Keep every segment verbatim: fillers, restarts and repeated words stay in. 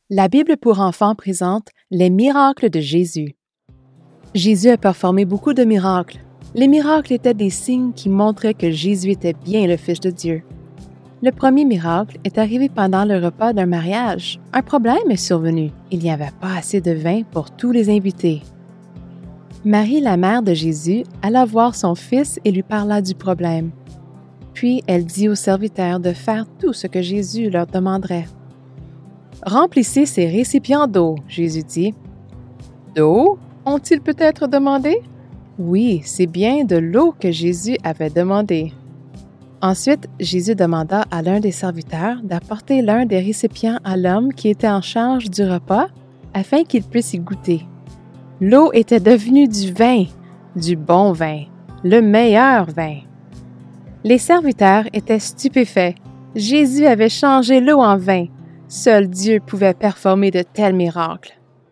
La Bible pour enfants présente les miracles de Jésus. Jésus a performé beaucoup de miracles. Les miracles étaient des signes qui montraient que Jésus était bien le Fils de Dieu. Le premier miracle est arrivé pendant le repas d'un mariage. Un problème est survenu. Il n'y avait pas assez de vin pour tous les invités. Marie, la mère de Jésus, alla voir son fils et lui parla du problème. Puis elle dit aux serviteurs de faire tout ce que Jésus leur demanderait. « Remplissez ces récipients d'eau, » Jésus dit. « D'eau » ont-ils peut-être demandé? Oui, c'est bien de l'eau que Jésus avait demandé. Ensuite, Jésus demanda à l'un des serviteurs d'apporter l'un des récipients à l'homme qui était en charge du repas afin qu'il puisse y goûter. L'eau était devenue du vin, du bon vin, le meilleur vin. Les serviteurs étaient stupéfaits. Jésus avait changé l'eau en vin. Seul Dieu pouvait performer de tels miracles.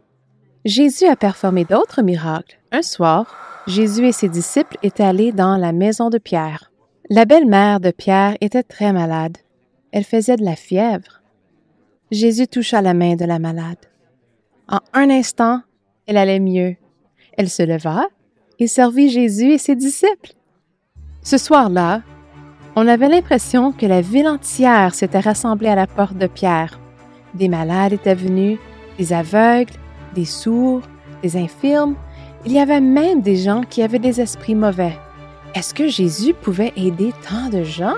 Jésus a performé d'autres miracles. Un soir, Jésus et ses disciples étaient allés dans la maison de Pierre. La belle-mère de Pierre était très malade. Elle faisait de la fièvre. Jésus toucha la main de la malade. En un instant, elle allait mieux. Elle se leva et servit Jésus et ses disciples. Ce soir-là, on avait l'impression que la ville entière s'était rassemblée à la porte de Pierre. Des malades étaient venus, des aveugles, des sourds, des infirmes. Il y avait même des gens qui avaient des esprits mauvais. Est-ce que Jésus pouvait aider tant de gens?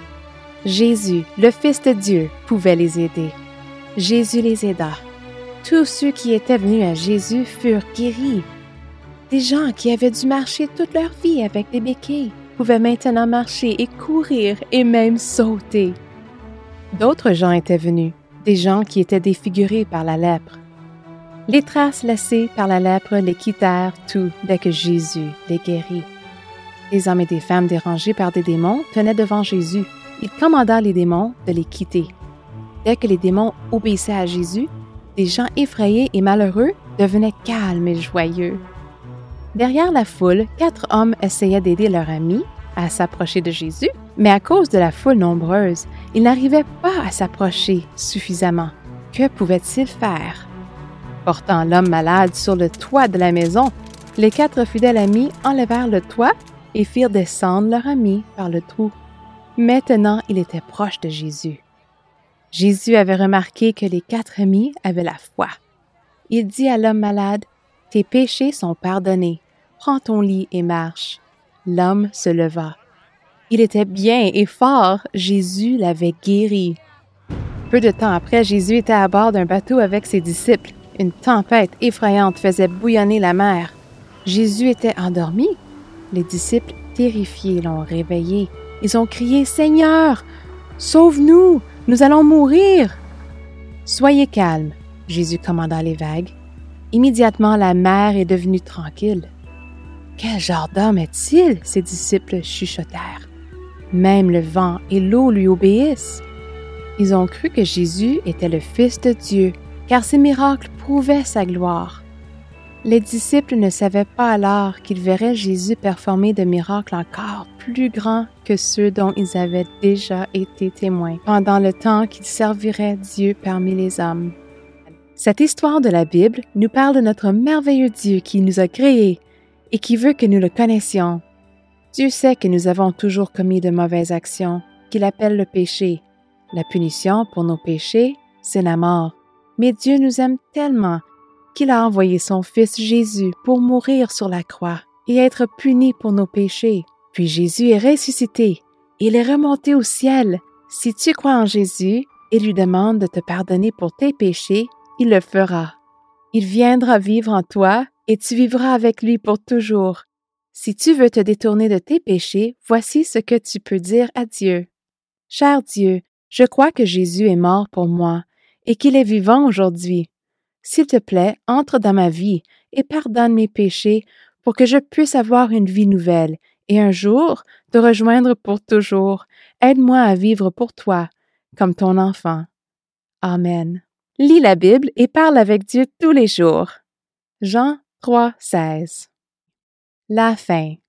Jésus, le Fils de Dieu, pouvait les aider. Jésus les aida. Tous ceux qui étaient venus à Jésus furent guéris. Des gens qui avaient dû marcher toute leur vie avec des béquilles pouvaient maintenant marcher et courir et même sauter. D'autres gens étaient venus, des gens qui étaient défigurés par la lèpre. Les traces laissées par la lèpre les quittèrent tout dès que Jésus les guérit. Des hommes et des femmes dérangés par des démons tenaient devant Jésus. Il commanda les démons de les quitter. Dès que les démons obéissaient à Jésus, des gens effrayés et malheureux devenaient calmes et joyeux. Derrière la foule, quatre hommes essayaient d'aider leur ami à s'approcher de Jésus, mais à cause de la foule nombreuse, ils n'arrivaient pas à s'approcher suffisamment. Que pouvaient-ils faire? Portant l'homme malade sur le toit de la maison, les quatre fidèles amis enlevèrent le toit et firent descendre leur ami par le trou. Maintenant, il était proche de Jésus. Jésus avait remarqué que les quatre amis avaient la foi. Il dit à l'homme malade, « Tes péchés sont pardonnés. Prends ton lit et marche. » L'homme se leva. Il était bien et fort. Jésus l'avait guéri. Peu de temps après, Jésus était à bord d'un bateau avec ses disciples. Une tempête effrayante faisait bouillonner la mer. Jésus était endormi. Les disciples, terrifiés, l'ont réveillé. Ils ont crié, « Seigneur, sauve-nous, nous allons mourir! » « Soyez calmes, » Jésus commanda les vagues. Immédiatement, la mer est devenue tranquille. « Quel genre d'homme est-il? » Ses disciples chuchotèrent. Même le vent et l'eau lui obéissent. Ils ont cru que Jésus était le Fils de Dieu, car ses miracles prouvaient sa gloire. Les disciples ne savaient pas alors qu'ils verraient Jésus performer de miracles encore plus grands que ceux dont ils avaient déjà été témoins pendant le temps qu'ils serviraient Dieu parmi les hommes. Cette histoire de la Bible nous parle de notre merveilleux Dieu qui nous a créés et qui veut que nous le connaissions. Dieu sait que nous avons toujours commis de mauvaises actions, qu'il appelle le péché. La punition pour nos péchés, c'est la mort. Mais Dieu nous aime tellement qu'il a envoyé son Fils Jésus pour mourir sur la croix et être puni pour nos péchés. Puis Jésus est ressuscité, il est remonté au ciel. Si tu crois en Jésus et lui demandes de te pardonner pour tes péchés, il le fera. Il viendra vivre en toi et tu vivras avec lui pour toujours. Si tu veux te détourner de tes péchés, voici ce que tu peux dire à Dieu. Cher Dieu, je crois que Jésus est mort pour moi et qu'il est vivant aujourd'hui. S'il te plaît, entre dans ma vie et pardonne mes péchés pour que je puisse avoir une vie nouvelle et un jour te rejoindre pour toujours. Aide-moi à vivre pour toi, comme ton enfant. Amen. Lis la Bible et parle avec Dieu tous les jours. Jean trois, seize. La fin.